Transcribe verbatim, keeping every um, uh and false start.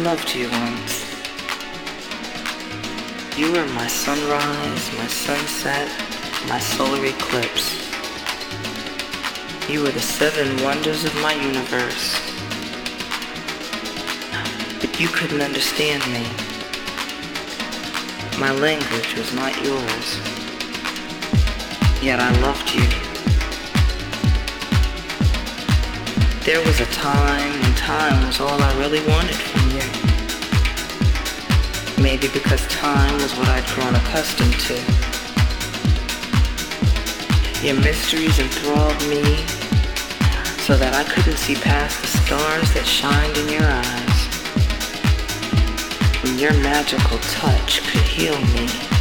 loved you once. You were my sunrise, my sunset, my solar eclipse. You were the seven wonders of my universe. But you couldn't understand me. My language was not yours. Yet I loved you. There was a time when time was all I really wanted from you. Maybe because time was what I'd grown accustomed to. Your mysteries enthralled me so that I couldn't see past the stars that shined in your eyes. And your magical touch could heal me.